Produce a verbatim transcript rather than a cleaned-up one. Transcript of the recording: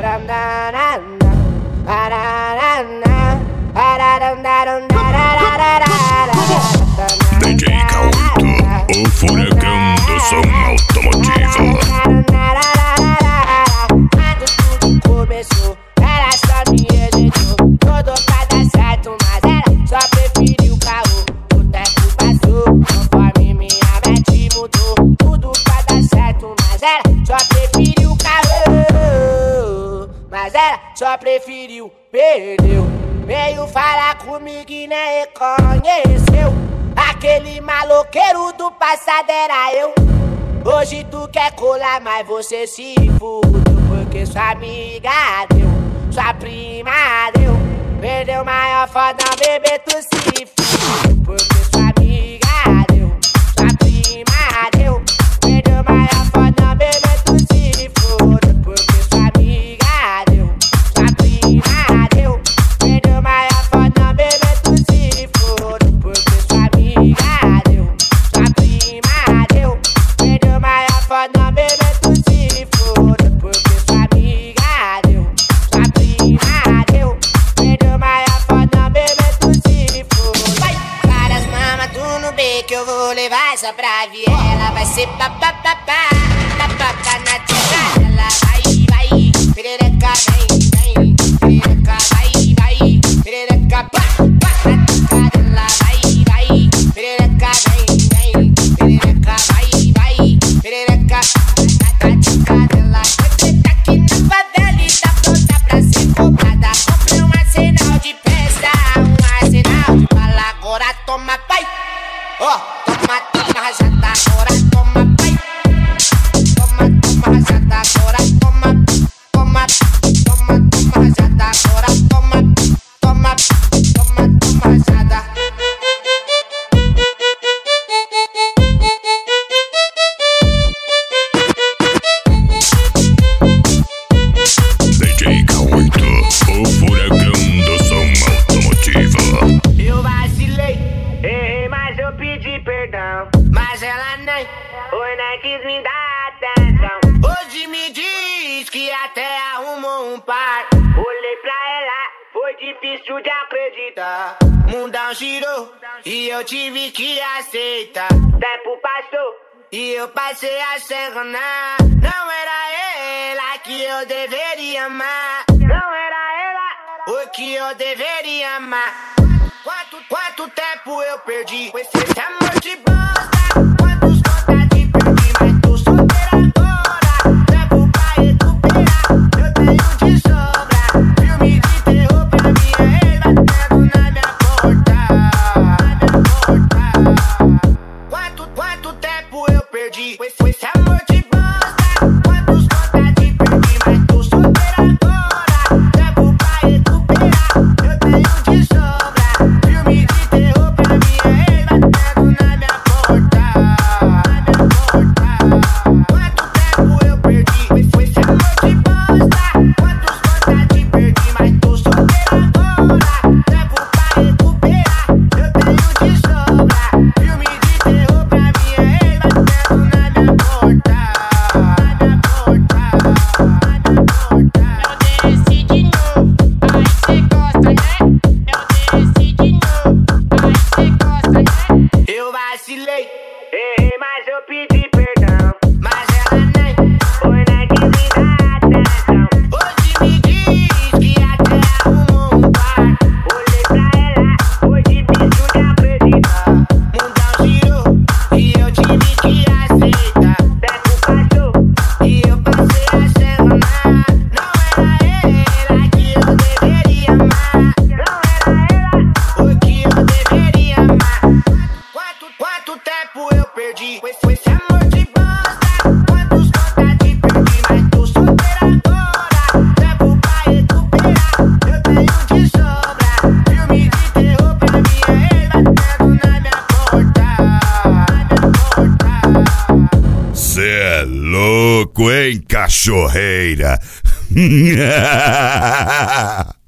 D J K oito, o furacão do som automotivo. Quando tudo começou, ela só me rejeitou. Rodou pra dar certo, mas ela só preferiu o caô. O tempo passou, conforme minha mente mudou. Tudo pra dar certo, mas ela só preferiu o caô. Mas ela só preferiu, perdeu. Veio falar comigo e nem reconheceu. Aquele maloqueiro do passado era eu. Hoje tu quer colar, mas você se fudeu. Porque sua amiga deu, sua prima deu. Perdeu maior foda, bebê, tu se fudeu. Porque sua amiga deu, sua prima deu. Perdeu maior foda, bebê, tu se fudeu. Porque sua amiga deu, sua prima deu. Perdeu maior foda, bebê, tu se fudeu. Porque sua amiga deu, sua prima deu. Perdeu maior foda, bebê, tu se fudeu. Porque sua amiga deu, sua prima deu. Perdeu maior foda, bebê, tu se fudeu. Vai! Várias mamas, tu no beco, eu vou levar essa pra viela. Vai ser papapá, papapá na tela. Ela vai, vai, perereca, vem, vem. Perereca, vai, vai, perereca, pá, pá. Na tela, vai, vai, perereca, vem, vem. Perereca, vai, vai, perereca. Na tela, tá aqui na favela e tá pronta pra ser cobrada. Comprei um arsenal de peça, um arsenal de bala. Agora toma, pai. Ó, toma, toma, rajada. Agora toma, pai. Toma, toma, rajada. Agora toma, toma, toma, toma, rajada. Agora toma, toma, toma, toma, rajada. D J K oito, o furacão do som automotivo. Eu vacilei, errei, mas eu pedi perdão. Mas ela nem, foi nem quis me dar atenção. Hoje me diz que até arrumou um par. Olhei pra ela, foi difícil de acreditar. Mundão girou e eu tive que aceitar. Tempo passou e eu passei a ser enganar. Não era ela que eu deveria amar. Não era ela o que eu deveria amar. Quanto, quanto tempo eu perdi com esse amor de bosta? Quantos vontades perdi, mas tô solteira agora. Tempo pra recuperar, eu tenho de sobra. Filme de terror pra minha ex batendo na minha porta. Na minha porta. Quanto, quanto tempo eu perdi com esse, com esse amor de bosta? Quantos vontades perdi, mas tô solteira agora. Tempo pra recuperar, eu tenho de sobra. Filme de terror pra minha ex batendo na minha porta. Na minha porta. Quanto tempo eu perdi com esse, com esse amor de bosta? Quantos vontades perdi, mas tô solteira agora. Tempo pra recuperar, eu tenho de sobra. Filme de terror pra minha ex batendo na minha porta. Na minha porta. Na minha porta. Eu desci de novo, aí cê gosta, né? Eu desci de novo, aí cê gosta, né? Eu vacilei, errei, mas eu pedi perdão. Mas ela nem, foi nem quis me dar atenção. Hoje me diz que até arrumou um par. Olhei pra ela, foi difícil de acreditar. Mundão girou e eu tive que aceitar. Tempo passou e eu passei a ser enganar. Não era ela que eu deveria amar. Não era ela o que eu deveria amar. Quanto, quanto tempo eu perdi com esse, com esse amor de bosta? Quantos vontades perdi, mas tô solteira agora. Tempo pra recuperar, eu tenho de sobra. Filme de terror pra minha ex batendo na minha porta. Na minha porta. Cê é louco, hein, cachorreira?